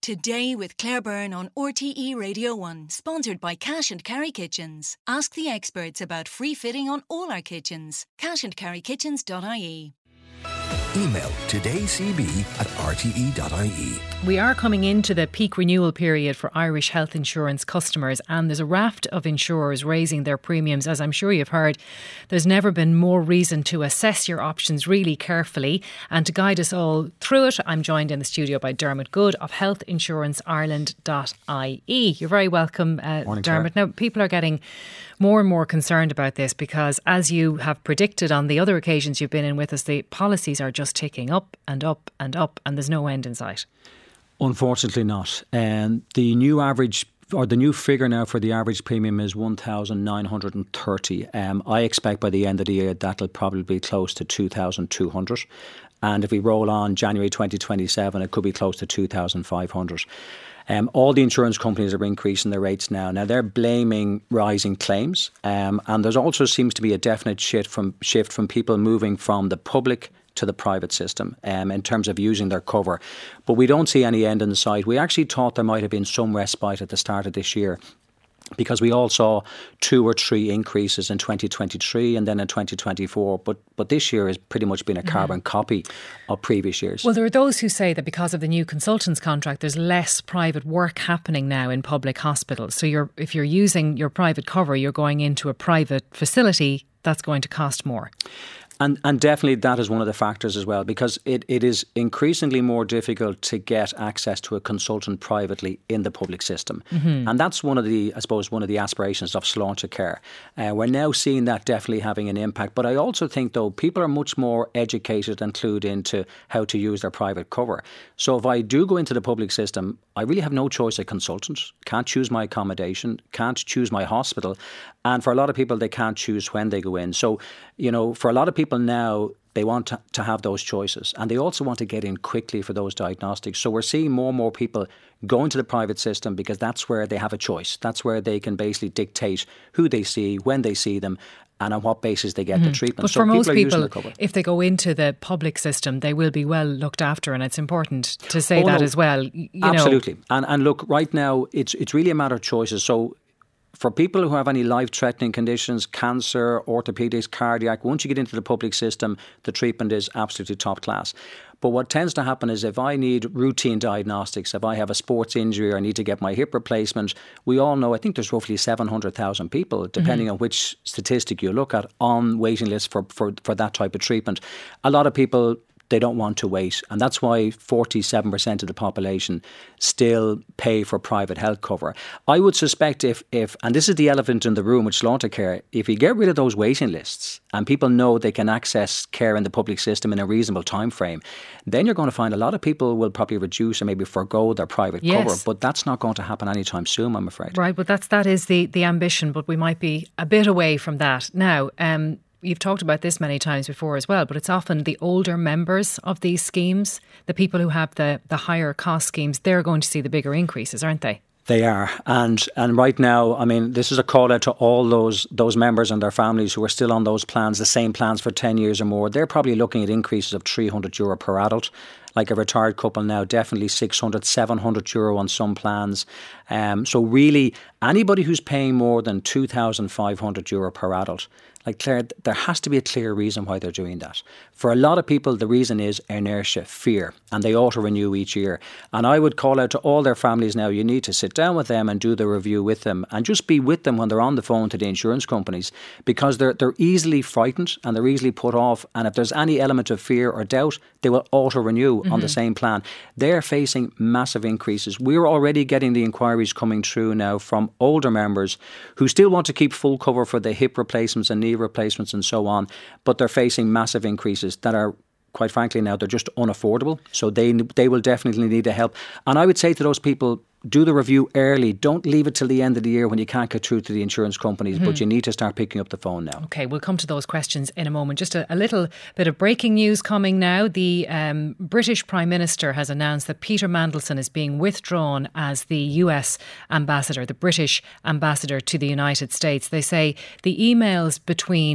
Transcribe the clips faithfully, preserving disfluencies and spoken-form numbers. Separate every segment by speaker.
Speaker 1: Today with Claire Byrne on R T E Radio one, sponsored by Cash and Carry Kitchens. Ask the experts about free fitting on all our kitchens. cash and carry kitchens dot I E.
Speaker 2: Email todaycb at r t e dot I E.
Speaker 3: We are coming into the peak renewal period for Irish health insurance customers, and there's a raft of insurers raising their premiums. As I'm sure you've heard, there's never been more reason to assess your options really carefully. And to guide us all through it, I'm joined in the studio by Dermot Good of health insurance ireland dot I E. You're very welcome, uh,
Speaker 4: Morning,
Speaker 3: Dermot.
Speaker 4: Claire.
Speaker 3: Now, people are getting more and more concerned about this because, as you have predicted on the other occasions you've been in with us, the policies are just ticking up and up and up, and there's no end in sight.
Speaker 4: Unfortunately not. And the new average or the new figure now for the average premium is one thousand nine hundred thirty. Um, I expect by the end of the year that'll probably be close to two thousand two hundred. And if we roll on January twenty twenty-seven, it could be close to two thousand five hundred. Um, all the insurance companies are increasing their rates now. Now, they're blaming rising claims. Um, and there's also seems to be a definite shift from shift from people moving from the public to the private system um, in terms of using their cover. But we don't see any end in sight. We actually thought there might have been some respite at the start of this year, because we all saw two or three increases in twenty twenty-three and then in twenty twenty-four. But but this year has pretty much been a carbon mm-hmm. copy of previous years.
Speaker 3: Well, there are those who say that because of the new consultants contract, there's less private work happening now in public hospitals. So you're if you're using your private cover, you're going into a private facility that's going to cost more.
Speaker 4: And and definitely that is one of the factors as well, because it, it is increasingly more difficult to get access to a consultant privately in the public system. Mm-hmm. And that's one of the, I suppose, one of the aspirations of Sláinte Care. Uh, we're now seeing that definitely having an impact. But I also think, though, people are much more educated and clued into how to use their private cover. So if I do go into the public system, I really have no choice of consultant, can't choose my accommodation, can't choose my hospital. And for a lot of people, they can't choose when they go in. So, you know, for a lot of people now, they want to, to have those choices, and they also want to get in quickly for those diagnostics. So we're seeing more and more people go into the private system because that's where they have a choice. That's where they can basically dictate who they see, when they see them, and on what basis they get mm-hmm. the treatment.
Speaker 3: But
Speaker 4: so
Speaker 3: for
Speaker 4: people
Speaker 3: most
Speaker 4: are
Speaker 3: people,
Speaker 4: using the cover.
Speaker 3: If they go into the public system, they will be well looked after, and it's important to say
Speaker 4: oh,
Speaker 3: that
Speaker 4: no,
Speaker 3: as well. You
Speaker 4: absolutely.
Speaker 3: know.
Speaker 4: And and look, right now, it's it's really a matter of choices. So for people who have any life-threatening conditions, cancer, orthopaedics, cardiac, once you get into the public system, the treatment is absolutely top class. But what tends to happen is if I need routine diagnostics, if I have a sports injury or I need to get my hip replacement, we all know, I think there's roughly seven hundred thousand people, depending mm-hmm. on which statistic you look at, on waiting lists for, for, for that type of treatment. A lot of people, they don't want to wait. And that's why forty-seven percent of the population still pay for private health cover. I would suspect if, if and this is the elephant in the room with Sláinte Care, if you get rid of those waiting lists and people know they can access care in the public system in a reasonable time frame, then you're going to find a lot of people will probably reduce or maybe forgo their private
Speaker 3: yes.
Speaker 4: cover. But that's not going to happen anytime soon, I'm afraid.
Speaker 3: Right, but that's, that is the, the ambition, but we might be a bit away from that. Now, um, you've talked about this many times before as well, but it's often the older members of these schemes, the people who have the, the higher cost schemes, they're going to see the bigger increases, aren't they?
Speaker 4: They are. And and right now, I mean, this is a call out to all those those members and their families who are still on those plans, the same plans for ten years or more. They're probably looking at increases of three hundred euro per adult. Like a retired couple now, definitely six hundred, seven hundred euro on some plans. Um, so really, anybody who's paying more than two thousand five hundred euro per adult, like Claire, there has to be a clear reason why they're doing that. For a lot of people, the reason is inertia, fear, and they auto-renew each year. And I would call out to all their families now, you need to sit down with them and do the review with them and just be with them when they're on the phone to the insurance companies, because they're they're easily frightened and they're easily put off. And if there's any element of fear or doubt, they will auto-renew mm-hmm. on the same plan. They're facing massive increases. We're already getting the inquiries coming through now from older members who still want to keep full cover for the hip replacements and knee replacements and so on, but they're facing massive increases that are, quite frankly now, they're just unaffordable. So they they will definitely need the help. And I would say to those people, do the review early. Don't leave it till the end of the year when you can't get through to the insurance companies, mm-hmm. but you need to start picking up the phone now.
Speaker 3: OK, we'll come to those questions in a moment. Just a, a little bit of breaking news coming now. The um, British Prime Minister has announced that Peter Mandelson is being withdrawn as the U S ambassador, the British ambassador to the United States. They say the emails between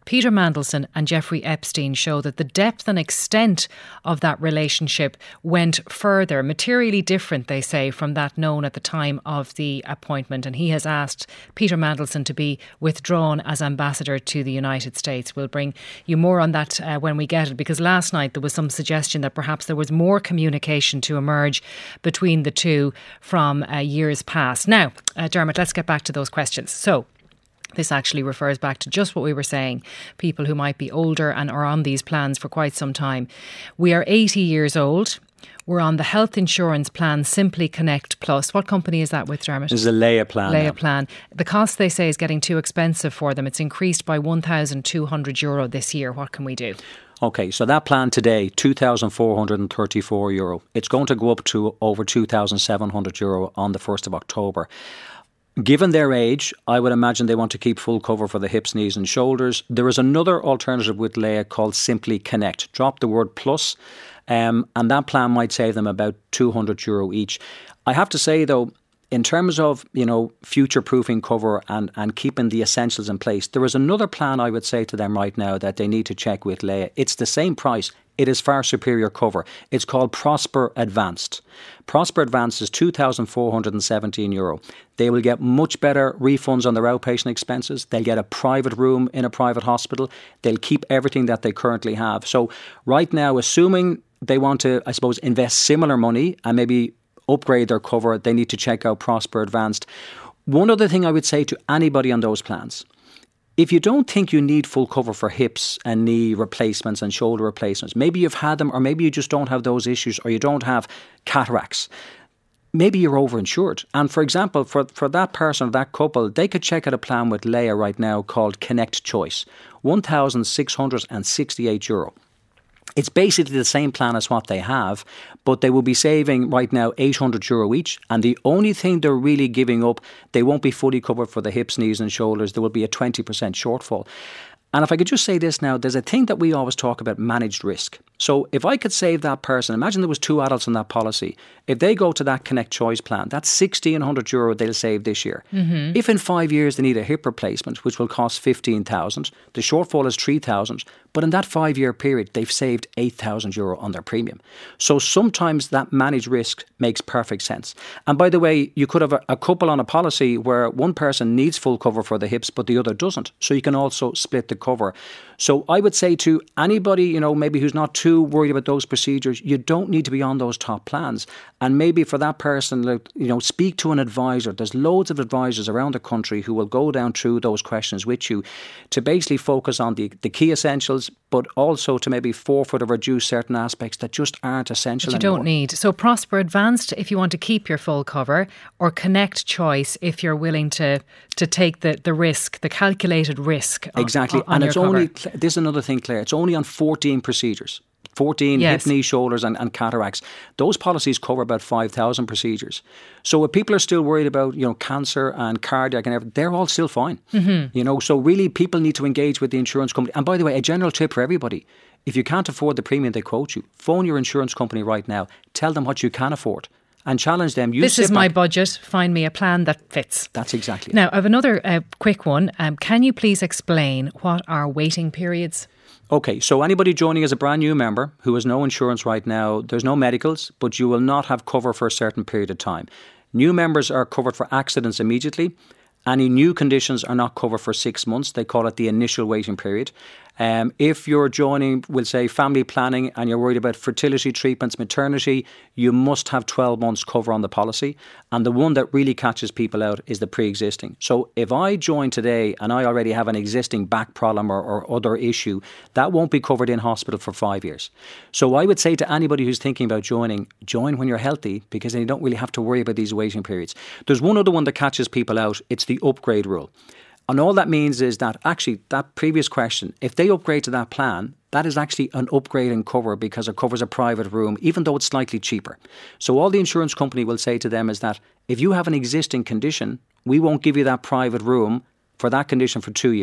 Speaker 3: Peter Mandelson and Jeffrey Epstein show that the depth and extent of that relationship went further, materially different, they say, from that known at the time of the appointment. And he has asked Peter Mandelson to be withdrawn as ambassador to the United States. We'll bring you more on that uh, when we get it, because last night there was some suggestion that perhaps there was more communication to emerge between the two from uh, years past. Now, uh, Dermot, let's get back to those questions. So, this actually refers back to just what we were saying, people who might be older and are on these plans for quite some time. We are eighty years old. We're on the health insurance plan Simply Connect Plus. What company is that with, Dermot?
Speaker 4: This is a Leia plan.
Speaker 3: Leia
Speaker 4: now.
Speaker 3: plan. The cost, they say, is getting too expensive for them. It's increased by one thousand two hundred euro this year. What can we do?
Speaker 4: Okay, so that plan today, two thousand four hundred thirty-four euro. It's going to go up to over two thousand seven hundred euro on the first of October. Given their age, I would imagine they want to keep full cover for the hips, knees and shoulders. There is another alternative with Leia called Simply Connect. Drop the word plus, um, and that plan might save them about two hundred euro each. I have to say, though, in terms of, you know, future-proofing cover and, and keeping the essentials in place, there is another plan I would say to them right now that they need to check with Leia. It's the same price. It is far superior cover. It's called Prosper Advanced. Prosper Advanced is two thousand four hundred seventeen euro. They will get much better refunds on their outpatient expenses. They'll get a private room in a private hospital. They'll keep everything that they currently have. So right now, assuming they want to, I suppose, invest similar money and maybe upgrade their cover, they need to check out Prosper Advanced. One other thing I would say to anybody on those plans, if you don't think you need full cover for hips and knee replacements and shoulder replacements, maybe you've had them or maybe you just don't have those issues or you don't have cataracts, maybe you're overinsured. And for example, for, for that person or that couple, they could check out a plan with Leia right now called Connect Choice, one thousand six hundred sixty-eight euro. It's basically the same plan as what they have, but they will be saving right now eight hundred euro each. And the only thing they're really giving up, they won't be fully covered for the hips, knees and shoulders. There will be a twenty percent shortfall. And if I could just say this now, there's a thing that we always talk about, managed risk. So if I could save that person, imagine there was two adults in that policy. If they go to that Connect Choice plan, that's sixteen hundred euro they'll save this year. Mm-hmm. If in five years they need a hip replacement, which will cost fifteen thousand, the shortfall is three thousand. But in that five-year period, they've saved eight thousand euro on their premium. So sometimes that managed risk makes perfect sense. And by the way, you could have a, a couple on a policy where one person needs full cover for the hips, but the other doesn't. So you can also split the cover. So I would say to anybody, you know, maybe who's not too worried about those procedures, you don't need to be on those top plans. And maybe for that person, like, you know, speak to an advisor. There's loads of advisors around the country who will go down through those questions with you to basically focus on the, the key essentials, but also to maybe forfeit or reduce certain aspects that just aren't essential
Speaker 3: That you
Speaker 4: anymore.
Speaker 3: don't need. So Prosper Advanced if you want to keep your full cover, or Connect Choice if you're willing to to take the, the risk, the calculated risk. On,
Speaker 4: exactly.
Speaker 3: On, on
Speaker 4: and
Speaker 3: your
Speaker 4: it's
Speaker 3: cover.
Speaker 4: only, this is another thing, Claire, it's only on fourteen procedures. fourteen
Speaker 3: yes.
Speaker 4: hip, knee, shoulders and, and cataracts. Those policies cover about five thousand procedures. So if people are still worried about, you know, cancer and cardiac and everything, they're all still fine. Mm-hmm. You know, so really people need to engage with the insurance company. And by the way, a general tip for everybody, if you can't afford the premium they quote you, phone your insurance company right now, tell them what you can afford and challenge them. You
Speaker 3: this is
Speaker 4: back.
Speaker 3: my budget, find me a plan that fits.
Speaker 4: That's exactly it.
Speaker 3: Now, I have another uh, quick one. Um, can you please explain what are waiting periods?
Speaker 4: Okay, so anybody joining as a brand new member who has no insurance right now, there's no medicals, but you will not have cover for a certain period of time. New members are covered for accidents immediately. Any new conditions are not covered for six months. They call it the initial waiting period. Um, if you're joining, we'll say, family planning and you're worried about fertility treatments, maternity, you must have twelve months cover on the policy. And the one that really catches people out is the pre-existing. So if I join today and I already have an existing back problem or, or other issue, that won't be covered in hospital for five years. So I would say to anybody who's thinking about joining, join when you're healthy, because then you don't really have to worry about these waiting periods. There's one other one that catches people out. It's the upgrade rule. And all that means is that actually that previous question, if they upgrade to that plan, that is actually an upgrade in cover because it covers a private room, even though it's slightly cheaper. So all the insurance company will say to them is that if you have an existing condition, we won't give you that private room for that condition for two years.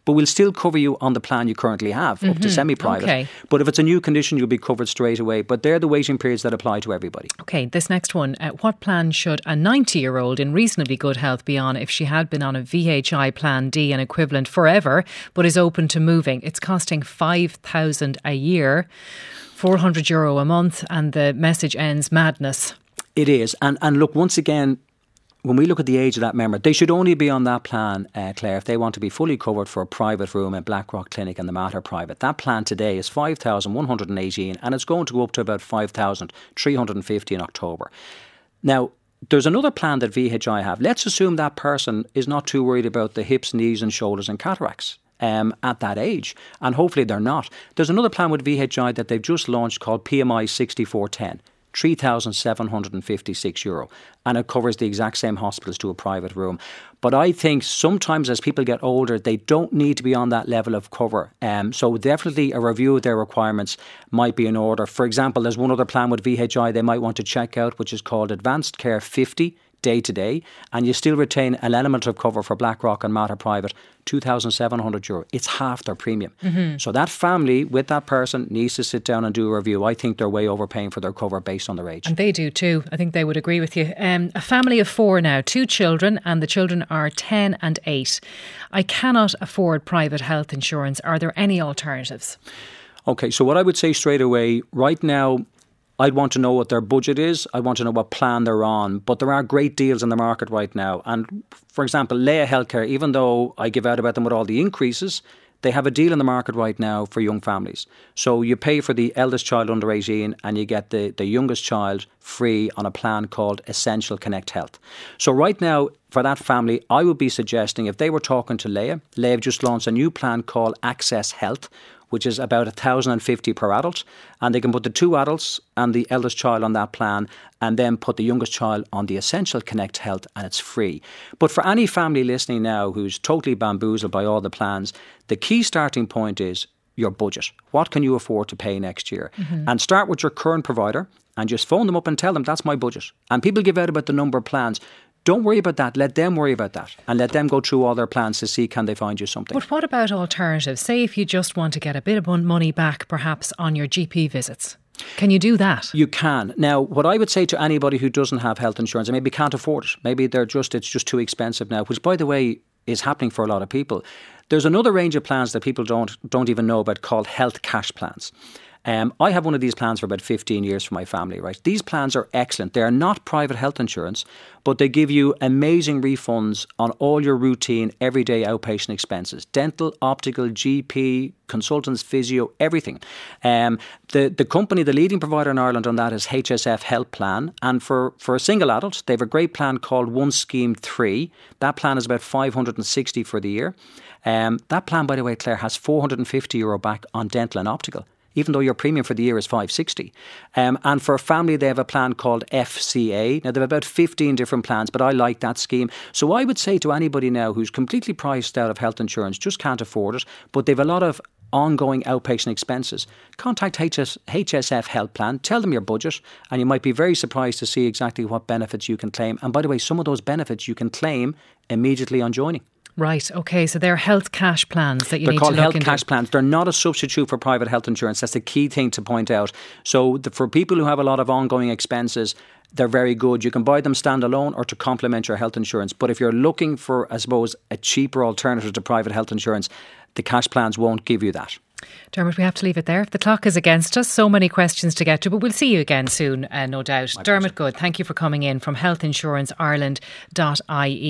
Speaker 4: but we'll still cover you on the plan you currently have, mm-hmm. up to semi-private. Okay. But if it's a new condition, you'll be covered straight away. But they're the waiting periods that apply to everybody.
Speaker 3: Okay, this next one. Uh, what plan should a ninety-year-old in reasonably good health be on if she had been on a V H I Plan D and equivalent forever, but is open to moving? It's costing five thousand a year, four hundred euro a month, and the message ends madness.
Speaker 4: It is. And, and look, once again, when we look at the age of that member, they should only be on that plan, uh, Claire, if they want to be fully covered for a private room at Blackrock Clinic and the Mater Private. That plan today is five thousand one hundred eighteen and it's going to go up to about five thousand three hundred fifty in October. Now, there's another plan that V H I have. Let's assume that person is not too worried about the hips, knees and shoulders and cataracts. Um, at that age, and hopefully they're not. There's another plan with V H I that they've just launched called P M I sixty-four ten, three thousand seven hundred fifty-six euro, and it covers the exact same hospitals to a private room. But I think sometimes as people get older, they don't need to be on that level of cover. Um, so definitely a review of their requirements might be in order. For example, there's one other plan with V H I they might want to check out, which is called Advanced Care fifty, day to day, and you still retain an element of cover for Blackrock and Mater Private, two thousand seven hundred euro. It's half their premium. Mm-hmm. So that family with that person needs to sit down and do a review. I think they're way overpaying for their cover based on their age.
Speaker 3: And they do too. I think they would agree with you. Um, a family of four now, two children, and the children are ten and eight. I cannot afford private health insurance. Are there any alternatives?
Speaker 4: Okay, so what I would say straight away, right now, I'd want to know what their budget is. I want to know what plan they're on. But there are great deals in the market right now. And for example, Leia Healthcare, even though I give out about them with all the increases, they have a deal in the market right now for young families. So you pay for the eldest child under eighteen and you get the, the youngest child free on a plan called Essential Connect Health. So right now, for that family, I would be suggesting if they were talking to Leia, Leia have just launched a new plan called Access Health, which is about one thousand fifty per adult. And they can put the two adults and the eldest child on that plan and then put the youngest child on the Essential Connect Health and it's free. But for any family listening now who's totally bamboozled by all the plans, the key starting point is your budget. What can you afford to pay next year? Mm-hmm. And start with your current provider and just phone them up and tell them that's my budget. And people give out about the number of plans. Don't worry about that. Let them worry about that and let them go through all their plans to see can they find you something.
Speaker 3: But what about alternatives? Say if you just want to get a bit of money back perhaps on your G P visits. Can you do that?
Speaker 4: You can. Now, what I would say to anybody who doesn't have health insurance and maybe can't afford it, maybe they're just it's just too expensive now, which by the way is happening for a lot of people. There's another range of plans that people don't don't even know about called health cash plans. Um, I have one of these plans for about fifteen years for my family, right? These plans are excellent. They are not private health insurance, but they give you amazing refunds on all your routine, everyday outpatient expenses. Dental, optical, G P, consultants, physio, everything. Um, the, the company, the leading provider in Ireland on that is H S F Health Plan. And for, for a single adult, they have a great plan called One Scheme three. That plan is about five hundred sixty for the year. Um, that plan, by the way, Claire, has four hundred fifty euro back on dental and optical, even though your premium for the year is five hundred sixty. Um, and for a family, they have a plan called F C A. Now, they have about fifteen different plans, but I like that scheme. So I would say to anybody now who's completely priced out of health insurance, just can't afford it, but they've a lot of ongoing outpatient expenses, contact H S F Health Plan, tell them your budget, and you might be very surprised to see exactly what benefits you can claim. And by the way, some of those benefits you can claim immediately on joining.
Speaker 3: Right, okay, so they're health cash plans that you
Speaker 4: they're
Speaker 3: need to look into.
Speaker 4: They're called health cash plans. They're not a substitute for private health insurance. That's the key thing to point out. So the, for people who have a lot of ongoing expenses, they're very good. You can buy them standalone or to complement your health insurance. But if you're looking for, I suppose, a cheaper alternative to private health insurance, the cash plans won't give you that.
Speaker 3: Dermot, we have to leave it there. The clock is against us. So many questions to get to, but we'll see you again soon, uh, no doubt. My Dermot pleasure. Good, thank you for coming in from health insurance ireland dot I E.